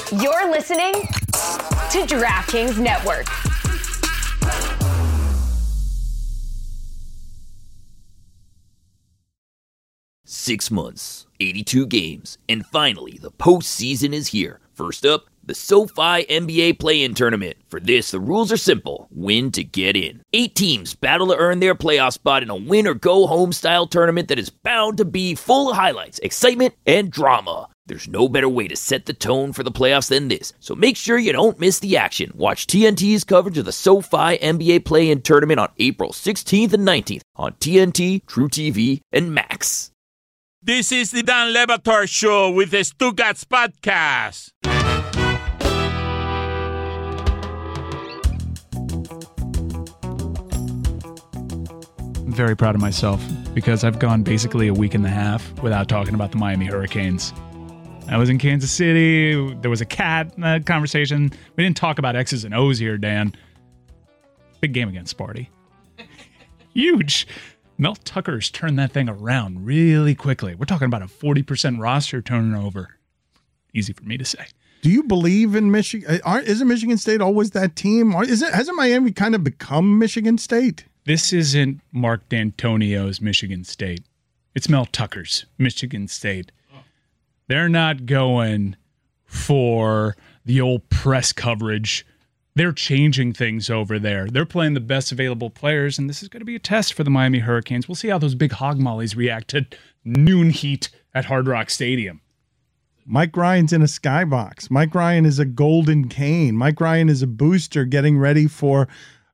You're listening to DraftKings Network. Six months, 82 games, and finally the postseason is here. First up, the SoFi NBA Play-In Tournament. For this, the rules are simple. Win to get in. 8 teams battle to earn their playoff spot in a win-or-go-home style tournament that is bound to be full of highlights, excitement, and drama. There's no better way to set the tone for the playoffs than this, so make sure you don't miss the action. Watch TNT's coverage of the SoFi NBA Play-In Tournament on April 16th and 19th on TNT, TrueTV, and Max. This is the Dan Le Batard Show with the Stugats Podcast. I'm very proud of myself because I've gone basically a week and a half without talking about the Miami Hurricanes. I was in Kansas City. There was a cat conversation. We didn't talk about X's and O's here, Dan. Big game against Sparty. Huge. Mel Tucker's turned that thing around really quickly. We're talking about a 40% roster turnover. Easy for me to say. Do you believe in Michigan? Isn't Michigan State always that team? Hasn't Miami kind of become Michigan State? This isn't Mark D'Antonio's Michigan State. It's Mel Tucker's Michigan State. They're not going for the old press coverage. They're changing things over there. They're playing the best available players, and this is going to be a test for the Miami Hurricanes. We'll see how those big hog mollies react to noon heat at Hard Rock Stadium. Mike Ryan's in a skybox. Mike Ryan is a golden cane. Mike Ryan is a booster getting ready for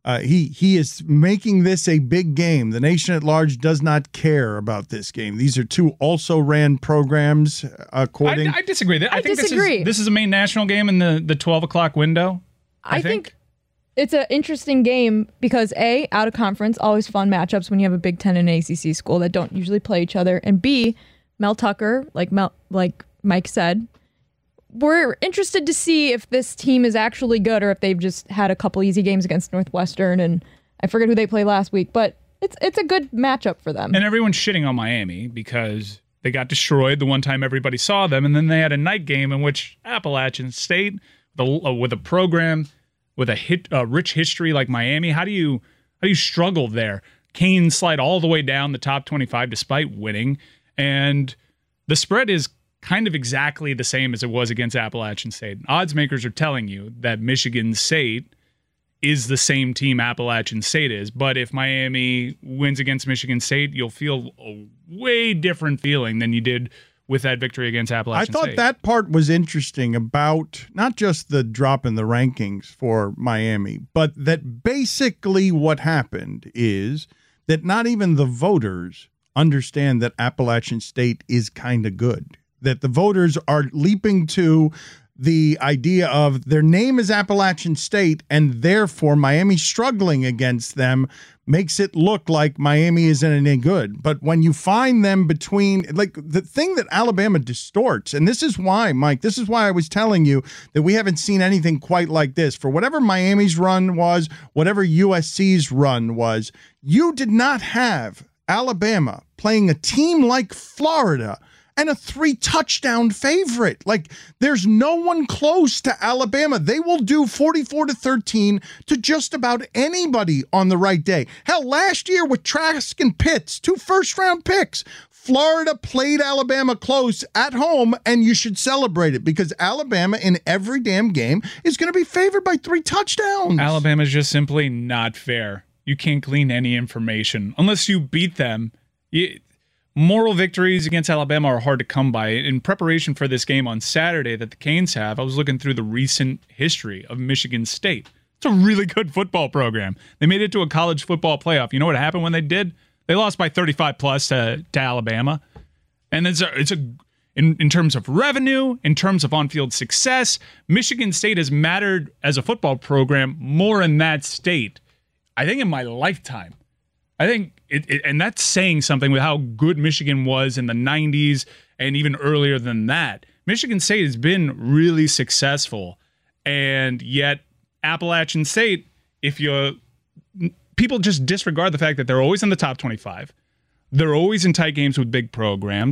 he is making this a big game. The nation at large does not care about this game. These are two also ran programs, according. I disagree. I think disagree. This is a main national game in the 12 o'clock window. I think it's an interesting game because A, out of conference, always fun matchups when you have a Big Ten and an ACC school that don't usually play each other. And B, Mel Tucker, like Mike said, we're interested to see if this team is actually good or if they've just had a couple easy games against Northwestern and I forget who they played last week, but it's a good matchup for them. And everyone's shitting on Miami because they got destroyed the one time everybody saw them, and then they had a night game in which Appalachian State, with a program with a rich history like Miami, how do you struggle there? Canes slide all the way down the top 25 despite winning, and the spread is kind of exactly the same as it was against Appalachian State. Odds makers are telling you that Michigan State is the same team Appalachian State is, but if Miami wins against Michigan State, you'll feel a way different feeling than you did with that victory against Appalachian State. I thought that part was interesting about not just the drop in the rankings for Miami, but that basically what happened is that not even the voters understand that Appalachian State is kind of good. That the voters are leaping to the idea of their name is Appalachian State, and therefore Miami struggling against them makes it look like Miami isn't any good. But when you find them between, like the thing that Alabama distorts, and this is why, Mike, this is why I was telling you that we haven't seen anything quite like this. For whatever Miami's run was, whatever USC's run was, you did not have Alabama playing a team like Florida and a 3-touchdown favorite. Like, there's no one close to Alabama. They will do 44-13 to just about anybody on the right day. Hell, last year with Trask and Pitts, 2 first-round picks, Florida played Alabama close at home, and you should celebrate it because Alabama in every damn game is going to be favored by 3 touchdowns. Alabama's just simply not fair. You can't glean any information unless you beat them. Moral victories against Alabama are hard to come by. In preparation for this game on Saturday that the Canes have, I was looking through the recent history of Michigan State. It's a really good football program. They made it to a college football playoff. You know what happened when they did? They lost by 35 plus to Alabama. And in terms of revenue, in terms of on-field success, Michigan State has mattered as a football program more in that state, I think, in my lifetime. I think and that's saying something with how good Michigan was in the 90s and even earlier than that. Michigan State has been really successful, and yet Appalachian State, people just disregard the fact that they're always in the top 25. They're always in tight games with big programs.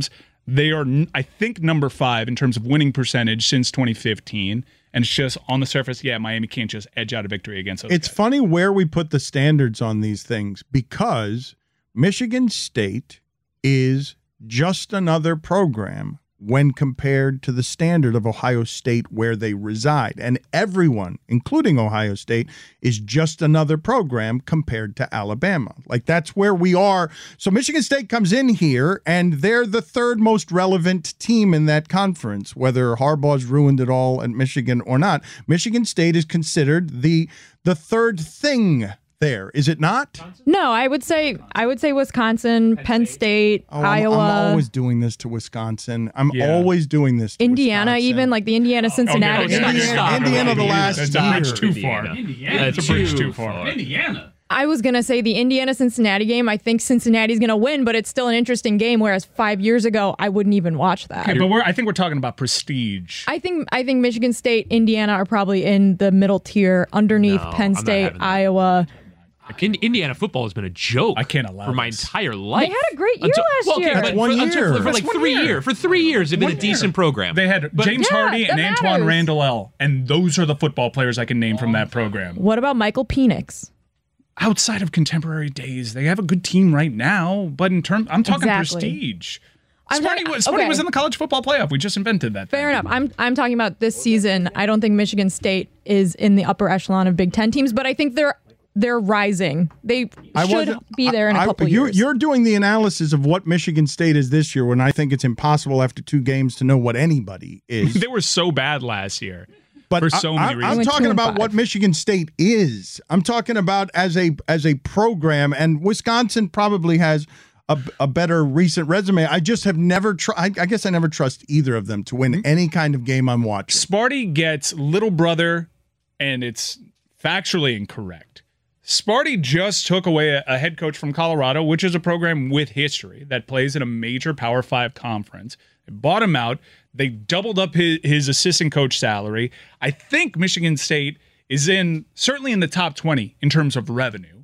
They are, I think, number 5 in terms of winning percentage since 2015. And it's just on the surface, Miami can't just edge out a victory against those It's guys. funny where we put the standards on these things because Michigan State is just another program when compared to the standard of Ohio State where they reside. And everyone, including Ohio State, is just another program compared to Alabama. Like, that's where we are. So Michigan State comes in here, and they're the third most relevant team in that conference, whether Harbaugh's ruined it all at Michigan or not. Michigan State is considered the third thing there, is it not? No, I would say Wisconsin, Penn State, Iowa. I'm always doing this to Wisconsin. I'm always doing this to Indiana, Wisconsin. even like the Indiana-Cincinnati game. Indiana the last That's year. a bridge too far. That's a bridge too far. Indiana. I was going to say the Indiana-Cincinnati game, I think Cincinnati's going to win, but it's still an interesting game, whereas 5 years ago, I wouldn't even watch that. Okay, but I think we're talking about prestige. I think Michigan State, Indiana are probably in the middle tier underneath No, Penn I'm not State, having that. Iowa. Indiana football has been a joke. I can't allow for my this. entire life. They had a great year last year. but That's 1 year. for like That's 3 1 year. years. For 3 years, they've been a decent program. They had James Yeah, Hardy and that Antoine matters. Randall L. And those are the football players I can name from that program. What about Michael Penix? Outside of contemporary days, they have a good team right now. But I'm talking Exactly. prestige. I'm Sparty talking- was okay. in the college football playoff. We just invented that. Fair enough. I'm talking about this season. I don't think Michigan State is in the upper echelon of Big Ten teams, but I think they're rising. They should be there in a couple years. You're doing the analysis of what Michigan State is this year when I think it's impossible after 2 games to know what anybody is. They were so bad last year. But for so many I'm reasons. talking about 2-5. what Michigan State is. I'm talking about as a program, and Wisconsin probably has a better recent resume. I just have never tried. I guess I never trust either of them to win any kind of game I'm watching. Sparty gets little brother, and it's factually incorrect. Sparty just took away a head coach from Colorado, which is a program with history that plays in a major Power 5 conference. They bought him out. They doubled up his assistant coach salary. I think Michigan State is certainly in the top 20 in terms of revenue.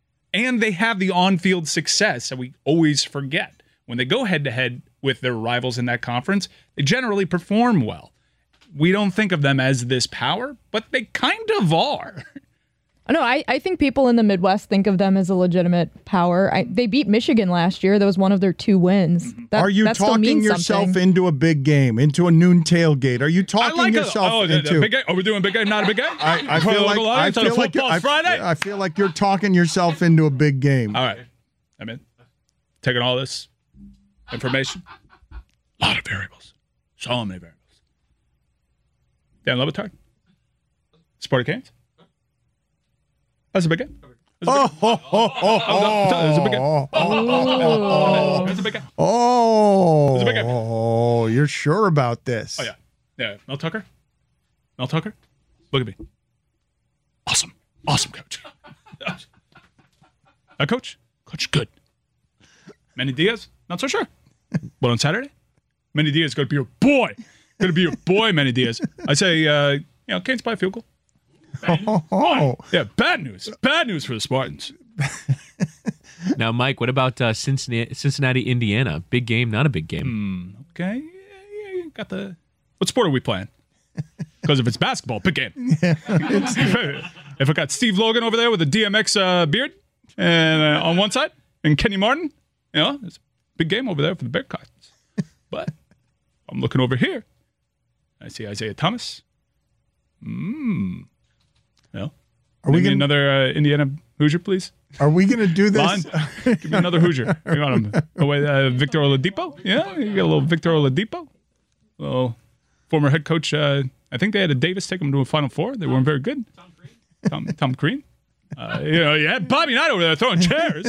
And they have the on-field success that we always forget. When they go head-to-head with their rivals in that conference, they generally perform well. We don't think of them as this power, but they kind of are. No, I think people in the Midwest think of them as a legitimate power. They beat Michigan last year. That was one of their 2 wins. Are you that still talking means yourself something. into a big game, into a noon tailgate? Are you talking yourself into? Big game. Are we doing big game, not a big game? I feel like feel like you're talking yourself into a big game. All right. I'm in. Taking all this information. A lot of variables. So many variables. Dan Levitard. Sporty Canes. That's a big game. That's a big game. That's a big game. Oh, It's a big game. oh, you're sure about this? Oh, yeah. Yeah. Mel Tucker. Look at me. Awesome coach. Coach? Coach, good. Manny Diaz? Not so sure. But on Saturday, Manny Diaz is going to be your boy. Manny Diaz. I say, Canes by a field goal. Oh, Yeah, bad news. Bad news for the Spartans. Now, Mike, what about Cincinnati, Indiana? Big game, not a big game. Okay. Yeah, got the. What sport are we playing? Because if it's basketball, big game. If I got Steve Logan over there with a DMX beard and on one side, and Kenny Martin, it's a big game over there for the Bearcats. But I'm looking over here. I see Isaiah Thomas. are we Give me gonna another Indiana Hoosier, please? are we gonna do Lon, this? give me another Hoosier. You got him. Victor Oladipo? Yeah, you got a little Victor Oladipo. Well, former head coach. I think they had a Davis take them to a Final Four. They weren't very good. Tom Crean. You had Bobby Knight over there throwing chairs.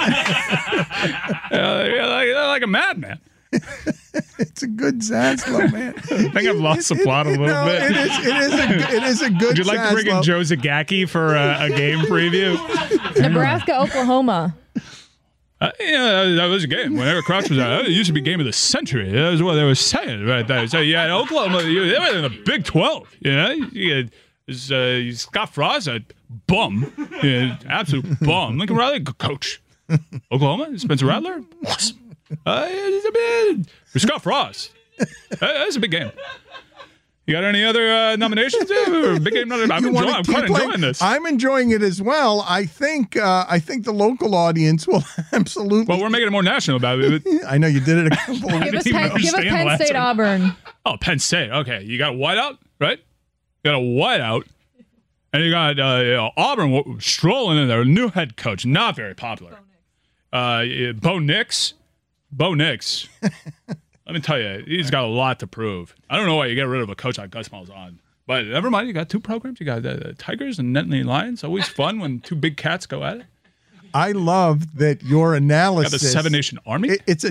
Like a madman. It's a good Zaslow, man. I think I've lost the plot a little No, bit. it is a good. Would you like to bring in Zaslow. Joe Zagacki for a game preview? Nebraska, Oklahoma. That was a game. When Eric Crouch was out, it used to be game of the century. That was what they were saying right there. So, Oklahoma, they were in the Big 12. You had Scott Frost, a bum. Absolute bum. Lincoln Riley, good coach. Oklahoma, Spencer Rattler, awesome. For Scott Frost. That's a big game. You got any other nominations? Big game. I'm quite enjoying this. I'm enjoying it as well. I think the local audience will absolutely. Well, we're making it more national about it. I know you did it a couple of Give us even Penn understand the last State one. Auburn. Oh, Penn State. Okay, you got a whiteout, right? You got a whiteout, and you got Auburn strolling in there. New head coach, not very popular. Bo Nix. Let me tell you, he's got a lot to prove. I don't know why you get rid of a coach like Gus Malzahn. But never mind, you got two programs. You got the Tigers and Nittany Lions. Always fun when two big cats go at it. I love that your analysis. Got the Seven Nation Army. It's a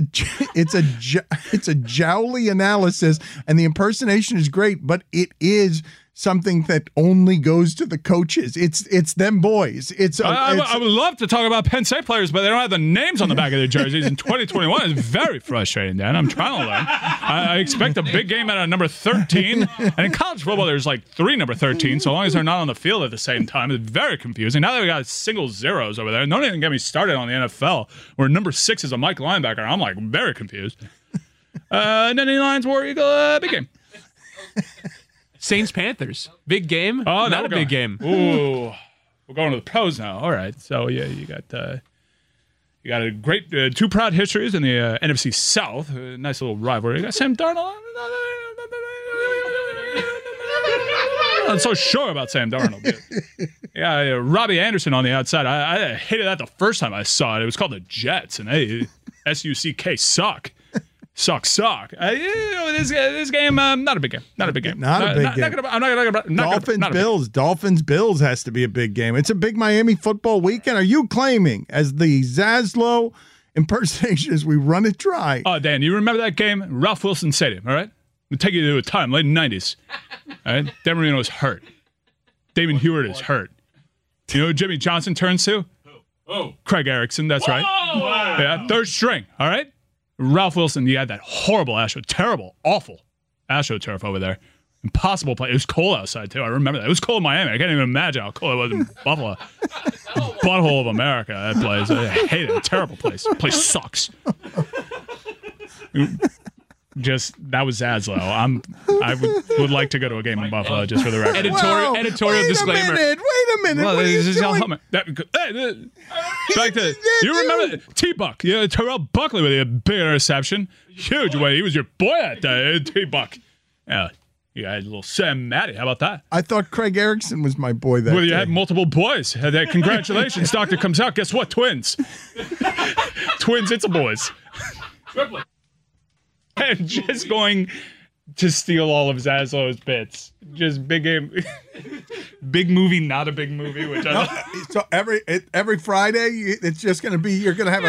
jowly analysis, and the impersonation is great, but it is something that only goes to the coaches. It's them boys. I would love to talk about Penn State players, but they don't have the names on the back of their jerseys in 2021. It's very frustrating, Dan. I'm trying to learn. I expect a big game at number 13. And in college football, there's like 3 number 13, so long as they're not on the field at the same time. It's very confusing. Now that we got single zeros over there, don't even get me started on the NFL, where number 6 is a Mike linebacker. I'm like very confused. Nittany Lions, War Eagle, big game. Saints Panthers. Big game. Oh, not a big game. Ooh, we're going to the pros now. All right. So yeah, you got a great 2 proud histories in the NFC South. Nice little rivalry. You got Sam Darnold. I'm so sure about Sam Darnold. Yeah, Robbie Anderson on the outside. I hated that the first time I saw it. It was called the Jets, and they SUCK suck. Suck. This game, not a big game. Not a big game. I'm not gonna Dolphins Bills has to be a big game. It's a big Miami football weekend. Are you claiming, as the Zaslow impersonation, as we run it dry? Oh, Dan, you remember that game? Ralph Wilson Stadium, all right? We'll take you to a time, late 90s. All right? Dan Marino is hurt. Damon Heward is hurt. You know who Jimmy Johnson turns to? Oh, Craig Erickson, that's right. Yeah, 3rd string, all right? Ralph Wilson, you had that horrible terrible, awful AstroTurf over there. Impossible play. It was cold outside, too. I remember that. It was cold in Miami. I can't even imagine how cold it was in Buffalo. Butthole of America, that place. I hate it. Terrible place. The place sucks. That was Zaslow. I would like to go to a game in Buffalo, just for the record. Editorial disclaimer. Wait a minute. Well, What are you this is all doing? back to you remember T-Buck? Yeah, Terrell Buckley with a big interception, huge way. He was your boy that day, T-Buck. Yeah, you had a little Sam Matty. How about that? I thought Craig Erickson was my boy that Well, you day. had multiple boys. Congratulations, Doctor comes out. Guess what? Twins. Twins. It's a boys. And just going to steal all of Zaslow's bits. Just big game, big movie, not a big movie. Which I So every Friday, it's just going to be, you're going to have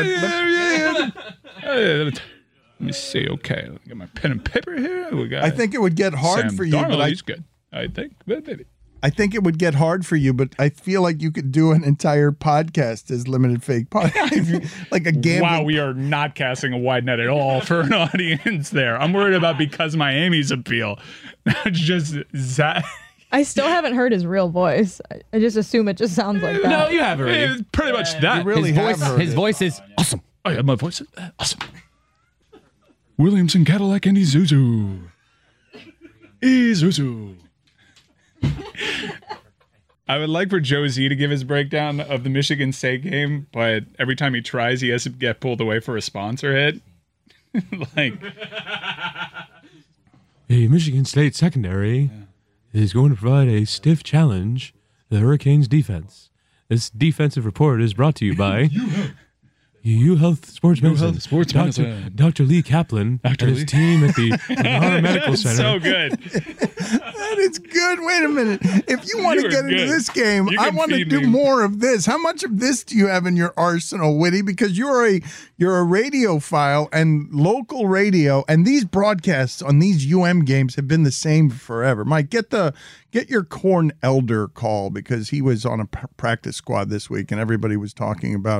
Let me see. Okay, let me get my pen and paper here. We got. I think it would get hard Sam for you, Darnold, but he's good. I think, but maybe. I think it would get hard for you, but I feel like you could do an entire podcast as Limited Fake Podcast, like a gambling. Wow, we are not casting a wide net at all for an audience there. I'm worried about Because Miami's appeal. Just that. I still haven't heard his real voice. I just assume it just sounds like that. No, you have already. It's pretty much that. You really have heard His it. voice is awesome. Oh, yeah, my voice is awesome. Williamson, Cadillac, and Isuzu. Isuzu. I would like for Joe Z to give his breakdown of the Michigan State game, but every time he tries, he has to get pulled away for a sponsor hit. Like, A Michigan State secondary is going to provide a stiff challenge to the Hurricanes defense. This defensive report is brought to you by U Health Sports Medicine. Sports Medicine. Dr. Lee Kaplan and his team at the Menard Medical Center. so good. That is good. Wait a minute. If you want You to are get into good. this game, You I can want to feed do me. more of this. How much of this do you have in your arsenal, Whitty? Because you're a radiophile and local radio, and these broadcasts on these games have been the same forever. Mike, get your Corn Elder call, because he was on a practice squad this week, and everybody was talking about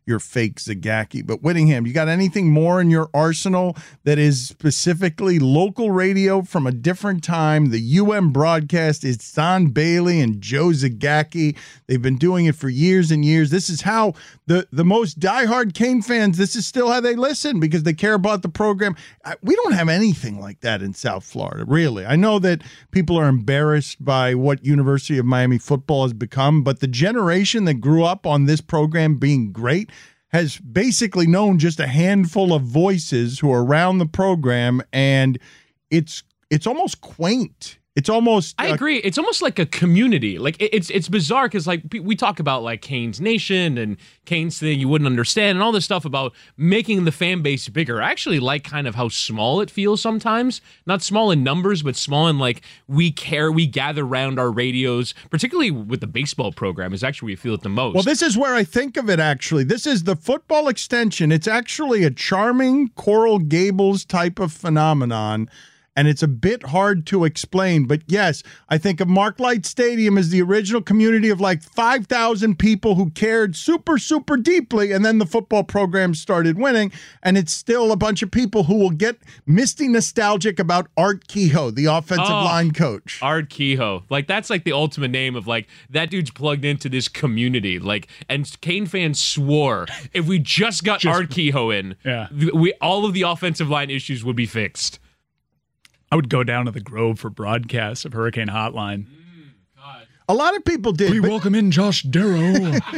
your fake Zagacki. But Whittingham, you got anything more in your arsenal that is specifically local radio from a different time? The UM broadcast is Don Bailey and Joe Zagacki. They've been doing it for years and years. This is how the most diehard Cane fans, this is still how they listen because they care about the program. We don't have anything like that in South Florida, really. I know that people are embarrassed by what University of Miami football has become, but the generation that grew up on this program being great has basically known just a handful of voices who are around the program, and it's almost quaint. It's almost I agree. It's almost like a community. Like it's bizarre because like we talk about like Canes Nation and Canes thing you wouldn't understand and all this stuff about making the fan base bigger. I actually like kind of how small it feels sometimes. Not small in numbers, but small in like we care, we gather around our radios, particularly with the baseball program is actually where you feel it the most. Well, this is where I think of it actually. This is the football extension. It's actually a charming Coral Gables type of phenomenon. And it's a bit hard to explain, but yes, I think of Mark Light Stadium as the original community of like 5,000 people who cared super, super deeply, and then the football program started winning, and it's still a bunch of people who will get misty nostalgic about Art Kehoe, the offensive line coach. Art Kehoe. Like, that's like the ultimate name of like, that dude's plugged into this community. Like, and Cane fans swore if we just got Art Kehoe in, all of the offensive line issues would be fixed. I would go down to the Grove for broadcasts of Hurricane Hotline. A lot of people did. We welcome in Josh Darrow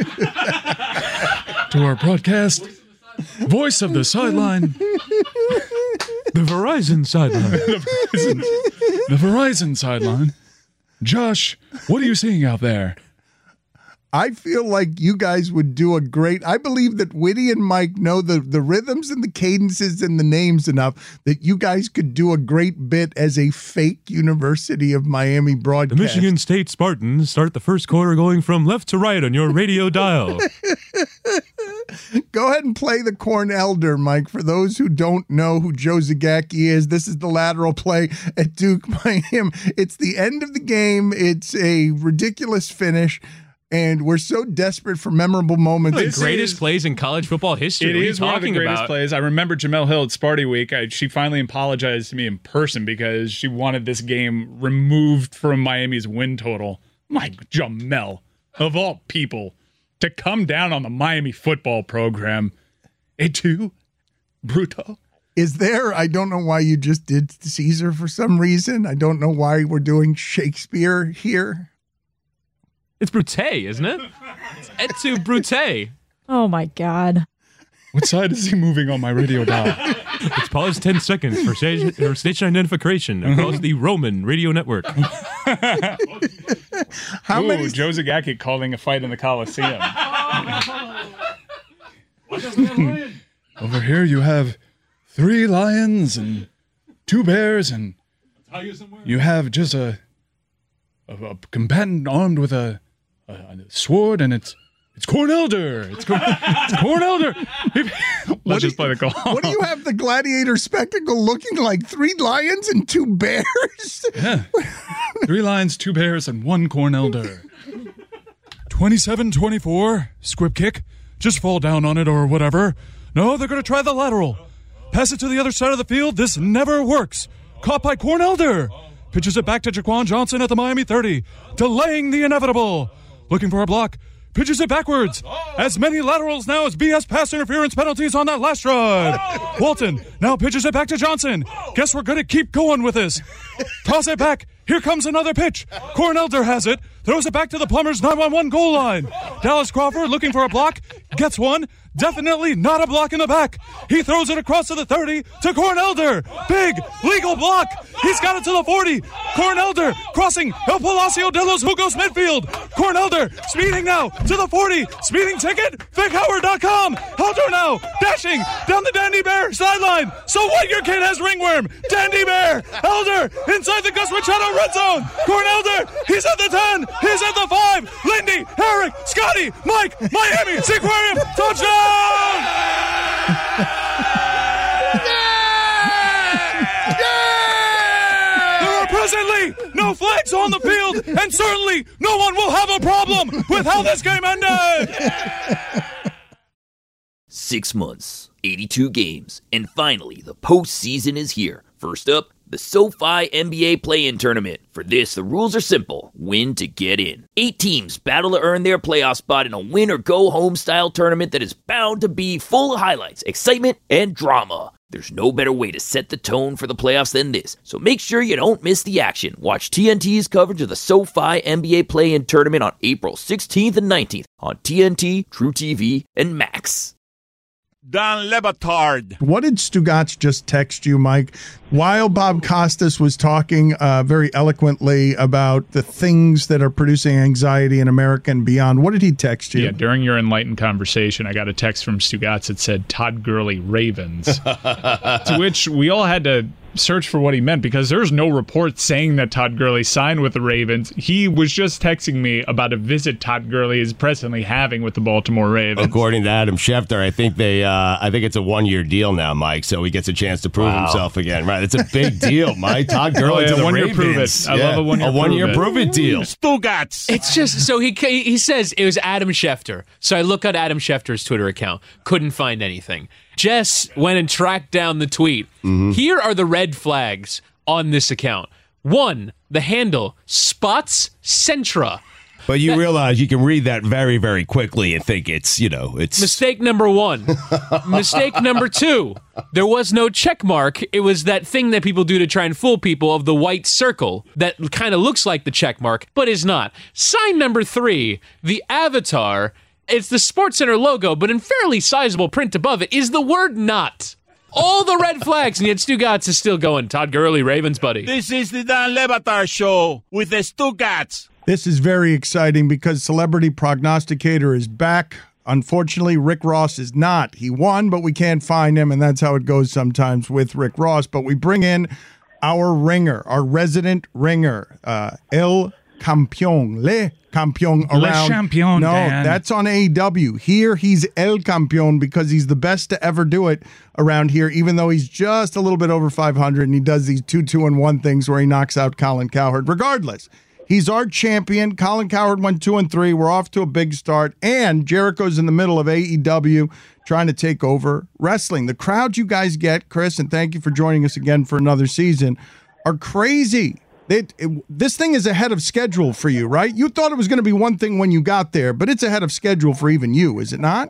to our broadcast. Voice of the sideline. The Verizon sideline. The Verizon sideline. Josh, what are you seeing out there? I feel like you guys would do a great. I believe that Whitty and Mike know the rhythms and the cadences and the names enough that you guys could do a great bit as a fake University of Miami broadcast. The Michigan State Spartans start the first quarter going from left to right on your radio dial. Go ahead and play the Corn Elder, Mike. For those who don't know who Joe Zagacki is, this is the lateral play at Duke Miami. It's the end of the game. It's a ridiculous finish. And we're so desperate for memorable moments. The greatest plays in college football history. It is one of the greatest plays. I remember Jamel Hill at Sparty Week. She finally apologized to me in person because she wanted this game removed from Miami's win total. Mike Jamel, of all people, to come down on the Miami football program. Et tu, Bruto? Is there, I don't know why you just did Caesar for some reason. I don't know why we're doing Shakespeare here. It's Brute, isn't it? It's Et tu, Brute. Oh, my God. What side is he moving on my radio dial? It's pause 10 seconds for station identification across the Roman radio network. How many? Joe Zagacki calling a fight in the Coliseum. Over here you have 3 lions and 2 bears, and you have just a combatant armed with a sword, and it's Corn Elder. It's Corn Elder. Let's just play the call. What do you have the gladiator spectacle looking like? 3 lions and 2 bears? Yeah. 3 lions, 2 bears, and 1 Corn Elder. 27-24. Squib kick. Just fall down on it or whatever. No, they're going to try the lateral. Pass it to the other side of the field. This never works. Caught by Corn Elder. Pitches it back to Jaquan Johnson at the Miami 30. Delaying the inevitable. Looking for a block. Pitches it backwards. As many laterals now as BS pass interference penalties on that last drive. Walton now pitches it back to Johnson. Guess we're going to keep going with this. Toss it back. Here comes another pitch. Corn Elder has it. Throws it back to the Plumbers 911 goal line. Dallas Crawford looking for a block. Gets one. Definitely not a block in the back. He throws it across to the 30 to Corn Elder. Big legal block. He's got it to the 40. Corn Elder crossing El Palacio de los Jugos midfield. Corn Elder speeding now to the 40. Speeding ticket. VicHoward.com. Elder now dashing down the Dandy Bear sideline. So what? Your kid has ringworm. Dandy Bear. Elder inside the Gus Machado red zone. Corn Elder. He's at the 10. He's at the 5. Lindy, Eric, Scotty, Mike, Miami, Seaquarium, touchdown! There are presently no flags on the field, and certainly no one will have a problem with how this game ended. 6 months, 82 games, and finally the postseason is here. First up, the SoFi NBA Play-In Tournament. For this, the rules are simple. Win to get in. 8 teams battle to earn their playoff spot in a win-or-go-home style tournament that is bound to be full of highlights, excitement, and drama. There's no better way to set the tone for the playoffs than this, so make sure you don't miss the action. Watch TNT's coverage of the SoFi NBA Play-In Tournament on April 16th and 19th on TNT, True TV, and Max. Dan Le Batard. What did Stugotz just text you, Mike? While Bob Costas was talking very eloquently about the things that are producing anxiety in America and beyond, what did he text you? Yeah, during your enlightened conversation, I got a text from Stugotz that said Todd Gurley Ravens, to which we all had to search for what he meant because there's no report saying that Todd Gurley signed with the Ravens. He was just texting me about a visit Todd Gurley is presently having with the Baltimore Ravens. According to Adam Schefter, I think it's a 1-year deal now, Mike, so he gets a chance to prove himself again. Right, it's a big deal, Mike. Todd Gurley to the one-year Ravens. Prove it. I love a one-year prove it deal. Stugotz. It's just so he says it was Adam Schefter. So I look at Adam Schefter's Twitter account, couldn't find anything. Jess went and tracked down the tweet. Here are the red flags on this account. 1, the handle Spots Centra. But you realize you can read that very, very quickly and think it's Mistake number 1. Mistake number 2. There was no check mark. It was that thing that people do to try and fool people of the white circle that kind of looks like the check mark, but is not. Sign number 3, the avatar. It's the SportsCenter logo, but in fairly sizable print above it is the word not. All the red flags, and yet Stugotz is still going. Todd Gurley, Ravens, buddy. This is the Dan Le Batard Show with the Stugotz. This is very exciting because Celebrity Prognosticator is back. Unfortunately, Rick Ross is not. He won, but we can't find him, and that's how it goes sometimes with Rick Ross. But we bring in our ringer, our resident ringer, El Campeón, Le Campeón around. Le Champion, no, Dan. that's on AEW. Here, he's El Campeón because he's the best to ever do it around here, even though he's just a little bit over 500, and he does these 2-2-1 things where he knocks out Colin Cowherd. Regardless, he's our champion. Colin Cowherd went 2-3. We're off to a big start, and Jericho's in the middle of AEW trying to take over wrestling. The crowds you guys get, Chris, and thank you for joining us again for another season, are crazy. This thing is ahead of schedule for you, right? You thought it was going to be one thing when you got there, but it's ahead of schedule for even you, is it not?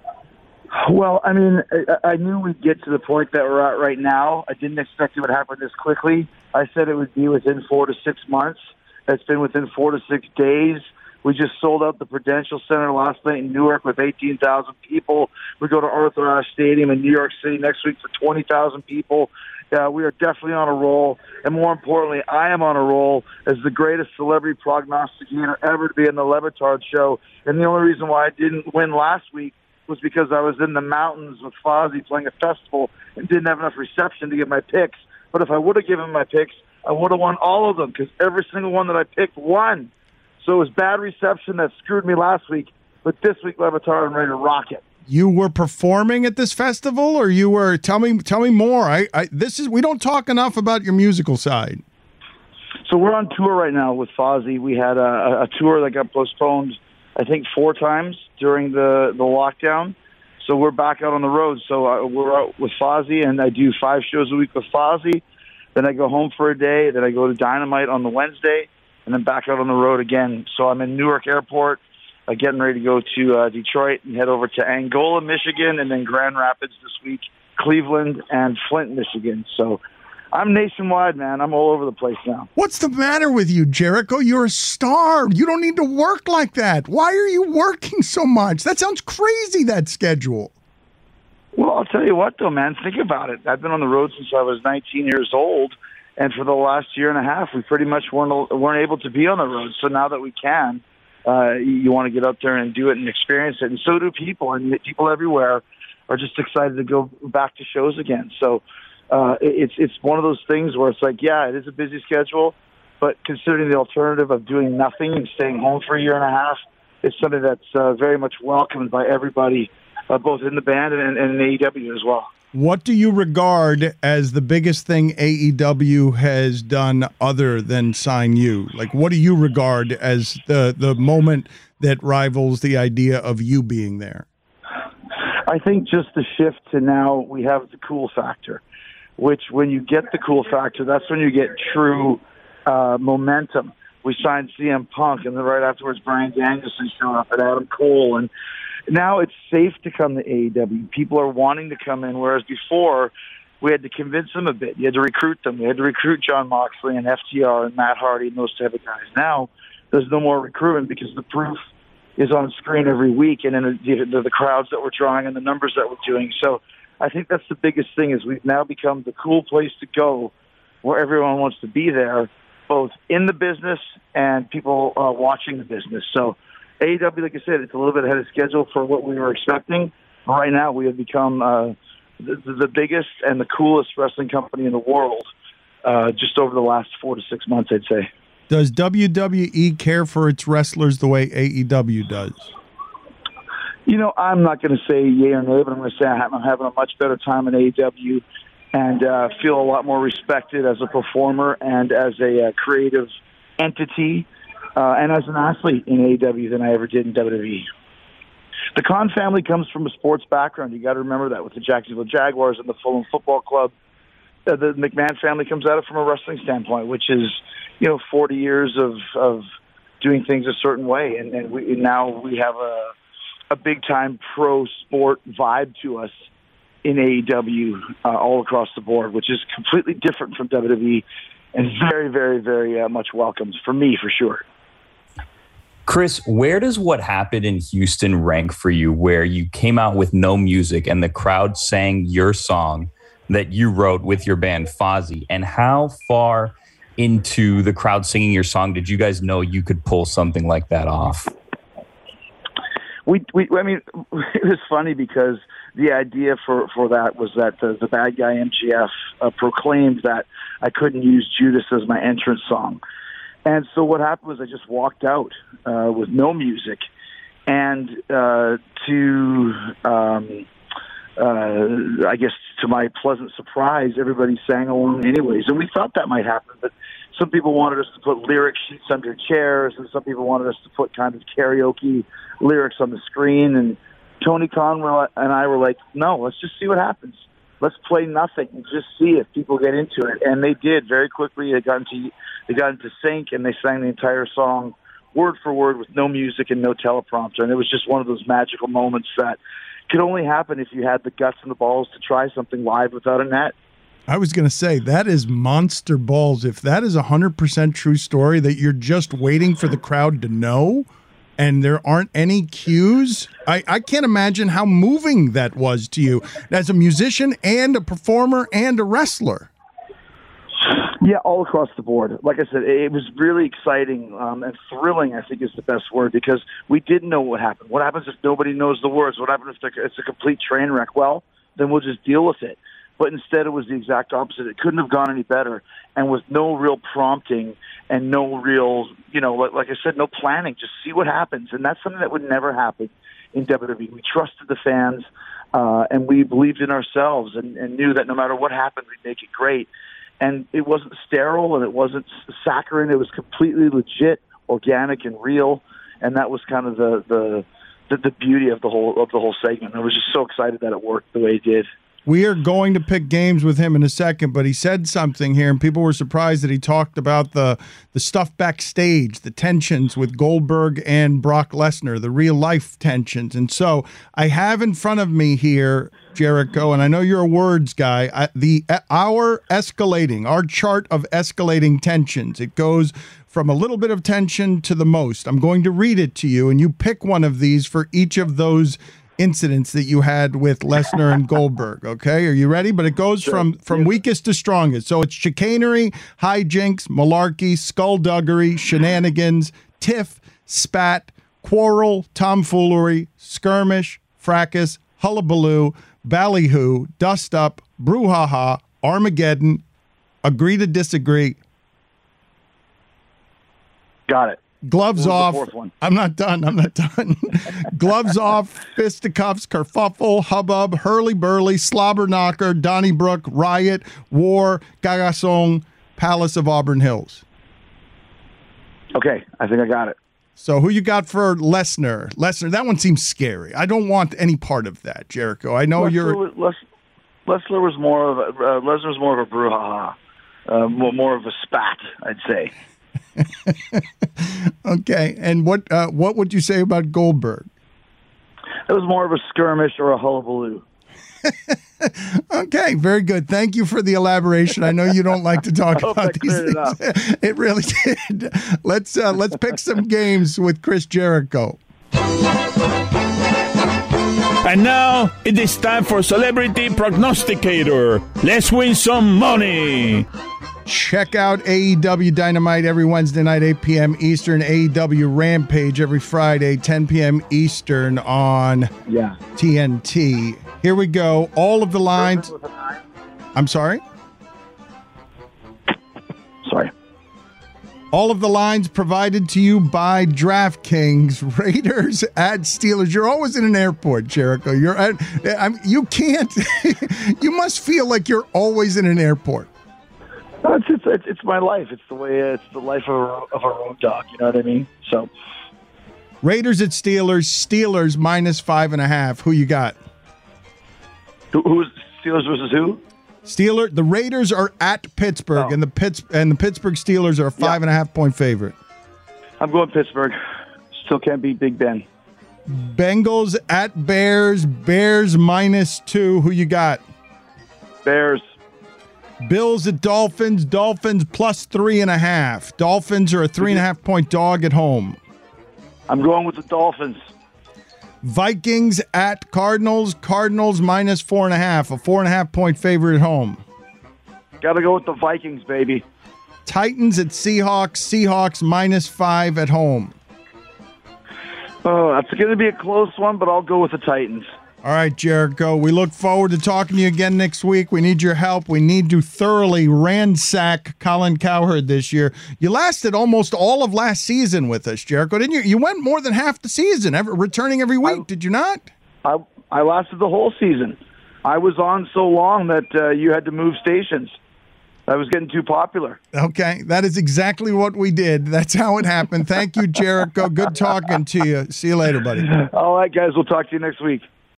Well, I mean, I knew we'd get to the point that we're at right now. I didn't expect it would happen this quickly. I said it would be within 4 to 6 months. It's been within 4 to 6 days. We just sold out the Prudential Center last night in Newark with 18,000 people. We go to Arthur Ashe Stadium in New York City next week for 20,000 people. We are definitely on a roll, and more importantly, I am on a roll as the greatest celebrity prognosticator ever to be in the Le Batard Show. And the only reason why I didn't win last week was because I was in the mountains with Fozzy playing a festival and didn't have enough reception to get my picks. But if I would have given my picks, I would have won all of them because every single one that I picked won. So it was bad reception that screwed me last week. But this week, Le Batard, I'm ready to rock it. You were performing at this festival, or you were? Tell me more. We don't talk enough about your musical side. So we're on tour right now with Fozzy. We had a tour that got postponed, I think, 4 times during the lockdown. So we're back out on the road. So we're out with Fozzy, and I do 5 shows a week with Fozzy. Then I go home for a day. Then I go to Dynamite on the Wednesday, and then back out on the road again. So I'm in Newark Airport, getting ready to go to Detroit and head over to Angola, Michigan, and then Grand Rapids this week, Cleveland, and Flint, Michigan. So I'm nationwide, man. I'm all over the place now. What's the matter with you, Jericho? You're a star. You don't need to work like that. Why are you working so much? That sounds crazy, that schedule. Well, I'll tell you what, though, man. Think about it. I've been on the road since I was 19 years old, and for the last year and a half, we pretty much weren't able to be on the road. So now that we can, you want to get up there and do it and experience it. And so do people. And people everywhere are just excited to go back to shows again. So it's one of those things where it's like, yeah, it is a busy schedule, but considering the alternative of doing nothing and staying home for a year and a half, it's something that's very much welcomed by everybody, both in the band and in AEW as well. What do you regard as the biggest thing AEW has done other than sign you? Like, what do you regard as the moment that rivals the idea of you being there? I think just the shift to now we have the cool factor, which when you get the cool factor, that's when you get true momentum. We signed CM Punk, and then right afterwards, Bryan Danielson showed up and Adam Cole. And now it's safe to come to AEW. People are wanting to come in, whereas before we had to convince them a bit. You had to recruit them. We had to recruit Jon Moxley and FTR and Matt Hardy and those type of guys. Now there's no more recruitment because the proof is on screen every week, and then the crowds that we're drawing and the numbers that we're doing. So I think that's the biggest thing is we've now become the cool place to go where everyone wants to be there, both in the business and people watching the business. So AEW, like I said, it's a little bit ahead of schedule for what we were expecting. Right now we have become the biggest and the coolest wrestling company in the world just over the last 4 to 6 months, I'd say. Does WWE care for its wrestlers the way AEW does? You know, I'm not going to say yay or nay, but I'm going to say I'm having a much better time in AEW and feel a lot more respected as a performer and as a creative entity and as an athlete in AEW than I ever did in WWE. The Khan family comes from a sports background. You got to remember that with the Jacksonville Jaguars and the Fulham Football Club. The McMahon family comes at it from a wrestling standpoint, which is, 40 years of doing things a certain way. And now we have a big-time pro sport vibe to us in AEW all across the board, which is completely different from WWE and very, very, very much welcomed for me, for sure. Chris, where does what happened in Houston rank for you, where you came out with no music and the crowd sang your song that you wrote with your band Fozzy? And how far into the crowd singing your song did you guys know you could pull something like that off? I mean, it was funny because the idea for that was that the bad guy MGF proclaimed that I couldn't use Judas as my entrance song. And so what happened was I just walked out with no music. And I guess to my pleasant surprise, everybody sang along anyways. And we thought that might happen, but some people wanted us to put lyric sheets under chairs, and some people wanted us to put kind of karaoke lyrics on the screen. And Tony Khan and I were like, no, let's just see what happens. Let's play nothing and just see if people get into it. And they did very quickly. They got into sync, and they sang the entire song word for word with no music and no teleprompter. And it was just one of those magical moments that could only happen if you had the guts and the balls to try something live without a net. I was going to say, that is monster balls. If that is 100% true story, that you're just waiting for the crowd to know and there aren't any cues, I can't imagine how moving that was to you as a musician and a performer and a wrestler. Yeah, all across the board. Like I said, it was really exciting and thrilling, I think is the best word, because we didn't know what happened. What happens if nobody knows the words? What happens if it's a complete train wreck? Well, then we'll just deal with it. But instead it was the exact opposite. It couldn't have gone any better. And with no real prompting and no real, like I said, no planning, just see what happens. And that's something that would never happen in WWE. We trusted the fans and we believed in ourselves and knew that no matter what happened, we'd make it great. And it wasn't sterile and it wasn't saccharine. It was completely legit, organic, and real. And that was kind of the beauty of the whole segment. I was just so excited that it worked the way it did. We are going to pick games with him in a second, but he said something here, and people were surprised that he talked about the stuff backstage, the tensions with Goldberg and Brock Lesnar, the real-life tensions. And so I have in front of me here, Jericho, and I know you're a words guy, our chart of escalating tensions. It goes from a little bit of tension to the most. I'm going to read it to you, and you pick one of these for each of those incidents that you had with Lesnar and Goldberg. Okay, are you ready? But it goes from weakest to strongest. So it's chicanery, hijinks, malarkey, skullduggery, shenanigans, tiff, spat, quarrel, tomfoolery, skirmish, fracas, hullabaloo, ballyhoo, dust up, brouhaha, Armageddon, agree to disagree. Got it. Gloves off. I'm not done. Gloves off, fisticuffs, kerfuffle, hubbub, hurly-burly, slobber knocker, Donnybrook, riot, war, gagasong, Palace of Auburn Hills. Okay, I think I got it. So who you got for Lesnar? Lesnar, that one seems scary. I don't want any part of that, Jericho. I know Lesnar was more of Lesnar was more of a brouhaha, more of a spat, I'd say. Okay, and what would you say about Goldberg? It was more of a skirmish or a hullabaloo. Okay, very good. Thank you for the elaboration. I know you don't like to talk about these things. It really did. Let's pick some games with Chris Jericho. And now it is time for Celebrity Prognosticator. Let's win some money. Check out AEW Dynamite every Wednesday night, 8 p.m. Eastern. AEW Rampage every Friday, 10 p.m. Eastern on TNT. Here we go. All of the lines. I'm sorry? Sorry. All of the lines provided to you by DraftKings. Raiders at Steelers. You're always in an airport, Jericho. You can't. You must feel like you're always in an airport. It's my life. It's the way. It's the life of a road dog. You know what I mean? So, Raiders at Steelers. Steelers -5.5. Who you got? Who's Steelers versus who? The Raiders are at Pittsburgh, and the Pittsburgh Steelers are a 5.5 point favorite. I'm going Pittsburgh. Still can't beat Big Ben. Bengals at Bears. Bears -2. Who you got? Bears. Bills at Dolphins. Dolphins +3.5. Dolphins are a 3.5 point dog at home. I'm going with the Dolphins. Vikings at Cardinals. Cardinals -4.5. A 4.5 point favorite at home. Got to go with the Vikings, baby. Titans at Seahawks. Seahawks -5 at home. Oh, that's going to be a close one, but I'll go with the Titans. All right, Jericho. We look forward to talking to you again next week. We need your help. We need to thoroughly ransack Colin Cowherd this year. You lasted almost all of last season with us, Jericho, didn't you? You went more than half the season, returning every week, did you not? I lasted the whole season. I was on so long that you had to move stations. I was getting too popular. Okay, that is exactly what we did. That's how it happened. Thank you, Jericho. Good talking to you. See you later, buddy. All right, guys. We'll talk to you next week.